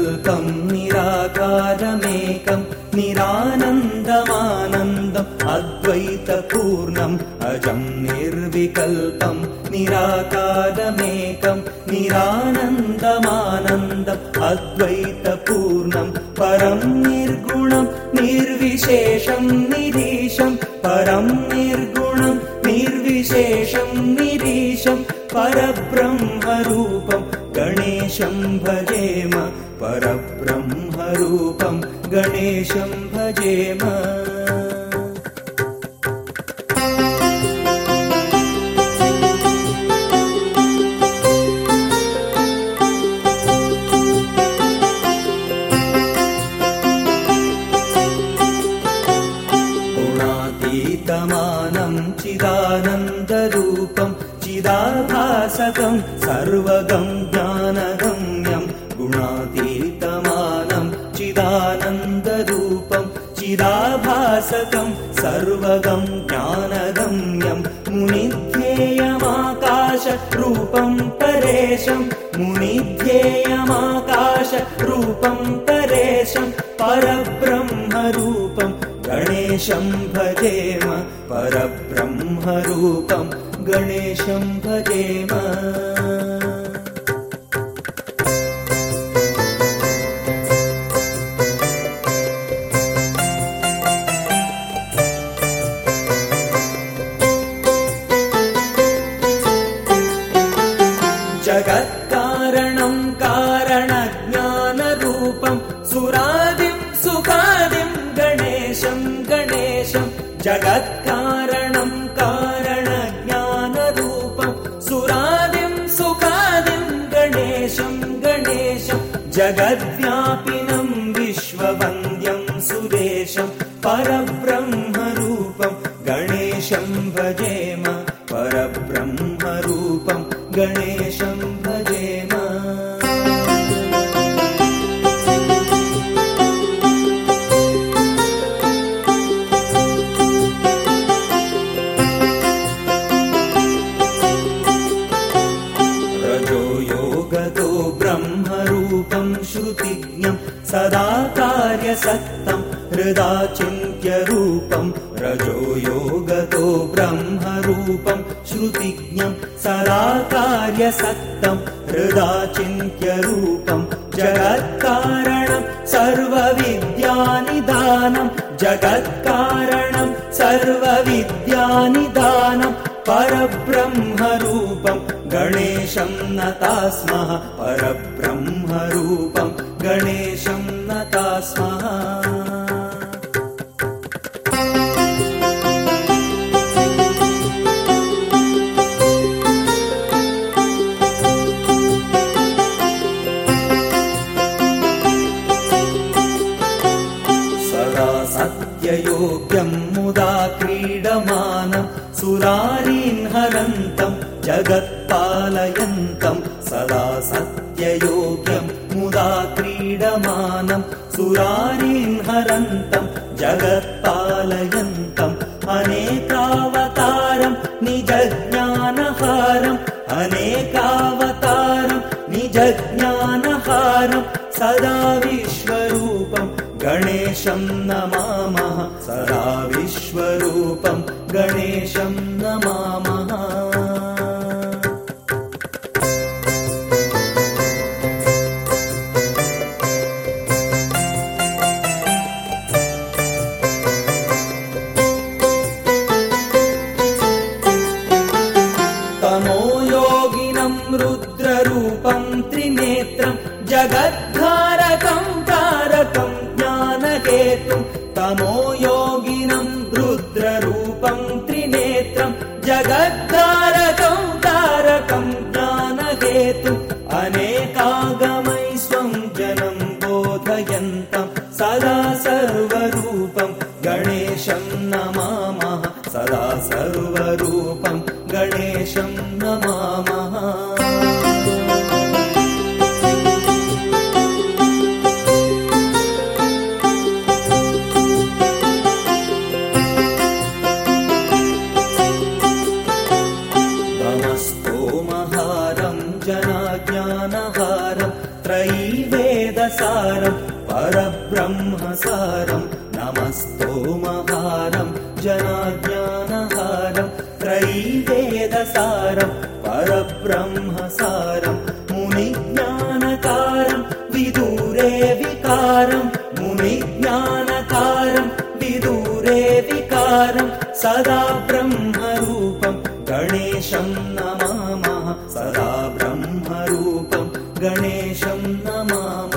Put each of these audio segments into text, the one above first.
निर्विकल्पं निराकारमेकं निरानन्दमानन्दम् अद्वैतपूर्णम् अजं निर्विकल्पं निराकारमेकं निरानन्दमानन्दम् अद्वैतपूर्णं परं निर्गुणं निर्विशेषं निरीशं परं निर्गुणं निर्विशेषं निरीशं परब्रह्मरूपं गणेशं भजेम परब्रह्मरूपं गणेशं भजेम। गुणातीतमानं चिदानन्दरूपं चिदाभासकं सर्वगं ज्ञानगम्यं गुणातीतमानं चिदानन्दरूपं चिदाभासकं सर्वगं ज्ञानगम्यं मुनिध्येयमाकाशरूपं परेशं मुनिध्येयमाकाशरूपं परेशं परब्रह्मरूपं गणेशं भजेम परब्रह्मरूपं गणेशं भजेम। जगत्कारणं कारणज्ञानरूपं सुरादिं सुखादिं गणेशं गणेशं जगत्कारणं कारणज्ञानरूपं सुरादिं सुखादिं गणेशं गणेशं जगद्व्यापिनं विश्ववन्द्यं सुरेशं परब्रह्मरूपं गणेशं भजेम परब्रह्मरूपं गणेशं भजेम। रजोयोगतो ब्रह्मरूपं श्रुतिज्ञं सदा कार्यसक्तं हृदा चिन्त्यरूपं रजोयोगतो ब्रह्मरूपं श्रुतिज्ञं सदा कार्यसक्तं हृदा चिन्त्यरूपं जगत्कारणं सर्वविद्यानिदानं जगत्कारणं सर्वविद्यानिदानं परब्रह्मरूपं गणेशं नताः स्मः परब्रह्मरूपं गणेशं नताः स्मः। सत्ययोग्यं मुदा क्रीडमानं सुरारीन् हरन्तं जगत्पालयन्तं सदा सत्ययोग्यं मुदा क्रीडमानं सुरारीन् हरन्तं जगत्पालयन्तम् अनेकावतारं निजज्ञानहारम् अनेकावतारं निजज्ञानहारं सदा विश्वरूपं गणेशं नमामः सदा विश्वरूपं गणेशं नमामः। तमोयोगिनं रुद्ररूपं त्रिनेत्रं जगद्धारकं तारकं ज्ञानहेतुं तमोयोगिनं रुद्ररूपं त्रिनेत्रं जगद्धारकं तारकं ज्ञानहेतुं अनेकागमै स्वं जनं बोधयन्तं सदा सर्वरूपं गणेशं नमामः सदा सर्वरूपं गणेशं नमामः। जनाज्ञानहारं त्रयीवे वेदसारं परब्रह्मसारं नमस्तोमहारं जनाज्ञानहारं त्रयीवेदसारं परब्रह्मसारं मुनिज्ञानकारं विदूरे विकारं मुनिज्ञानकारं विदूरे विकारं सदा ब्रह्मरूपं गणेशं नमामः सदा ब्रह्मरूपं गणेशं नमामः।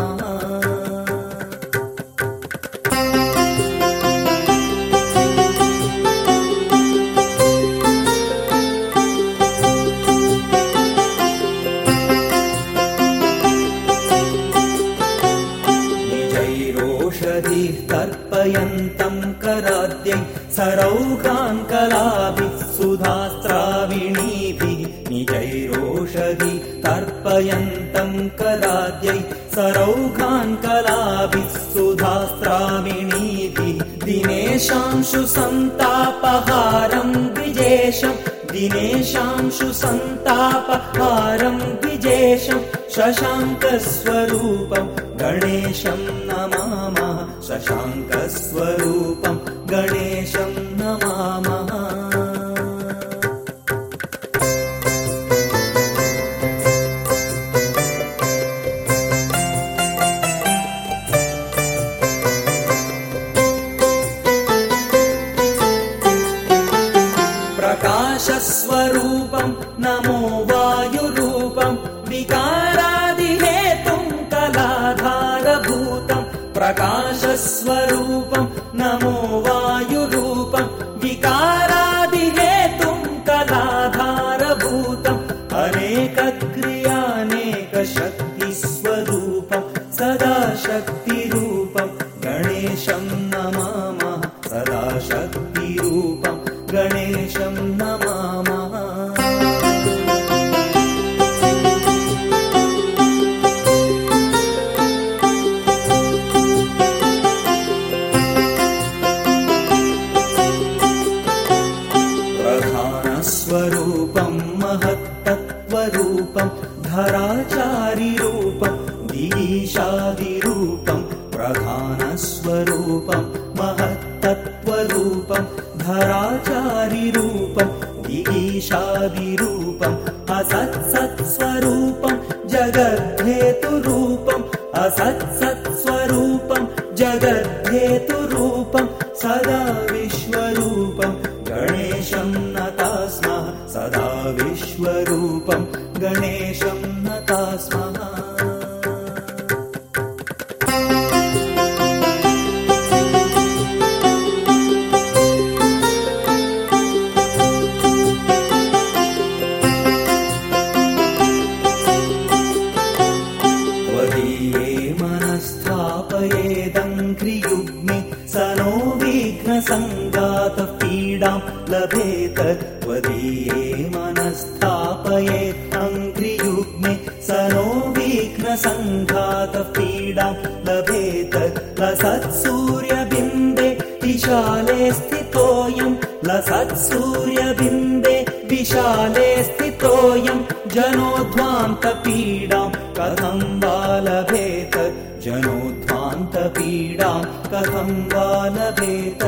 निजैरोषधीः तर्पयन्तं कराद्यै सरौघान् कलाभिः सुधास्त्राविणीभिः निजैरोषधि तर्पयन्तं कलाद्यै सरौघान् कलाभिः सुधास्त्राविणीभिः दिनेशांशु सन्तापहारं द्विजेशं दिनेशांशु सन्तापहारं द्विजेशं शशाङ्कस्वरूपं गणेशं नमामः शशाङ्कस्वरूपं गणेशं नमामः। प्रकाशस्वरूपं नमो वायुरूपं विकारादिहेतुं कलाधारभूतं प्रकाशस्वरूपं नमो वायुरूपं विकारादिहेतुं कलाधारभूतम् अनेकक्रियानेकशक्तिस्वरूपं सदा शक्तिरूपं गणेशं नमामः सदा शक्तिरूपं गणेशं नमामः। प्रधानस्वरूपं महत्तत्त्वरूपं धराचारिरूपं दिगीशादिरूपं प्रधानस्वरूपं महत्तत्त्वरूपं धराचारिरूपं दिगीशादिरूपम् असत्सत्स्वरूपं जगद्धेतुरूपम् असत्सत्स्वरूपं जगद्धेतुरूपं सदा विश्वरूपं गणेशं नता स्मः सदा विश्वरूपं गणेशं नता स्मः। मनस्थापयेदङ्घ्रियुग्मे स नो विघ्नसङ्गातः पीडां लभेत त्वदीये मनस्थापयेत् अङ्घ्रियुग्मे स नो विघ्नसङ्घातः पीडां लभेत लसत्सूर्यबिम्बे विशाले स्थितोऽयं लसत्सूर्यबिम्बे विशाले स्थितोऽयं जनोध्वान्तपीडां कथं वा लभेत जनोध्वान्तपीडां कथं वा लभेत।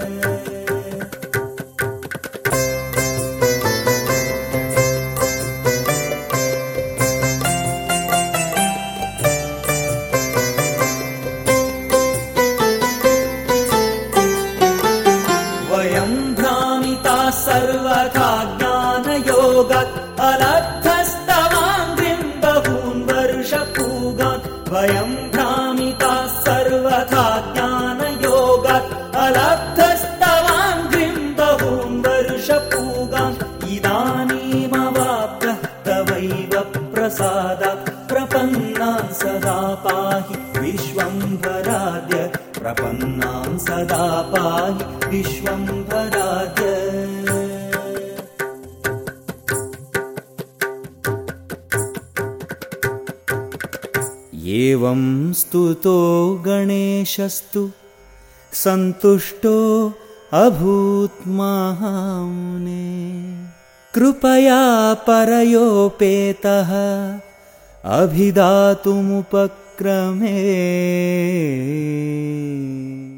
वयं भ्रामिताः सर्वथा ज्ञानयोगात् अलब्धस्तवाङ्घ्रिं बहून् वर्षपूगात् वयं भ्रामिताः सर्वथा ज्ञानयोगात् अलब्धस्तवाङ्घ्रिं बहून् वर्षपूगात् इदानीमवाप्तः तवैव प्रसादात् प्रपन्नान् सदा पाहि विश्वम्भराद्य प्रपन्नान् सदा पाहि विश्वम्भराद्य। एवं स्तुतो गणेशस्तु सन्तुष्टो अभूत् महामुने कृपया परयोपेतः अभिदातुमुपक्रमः क्रमे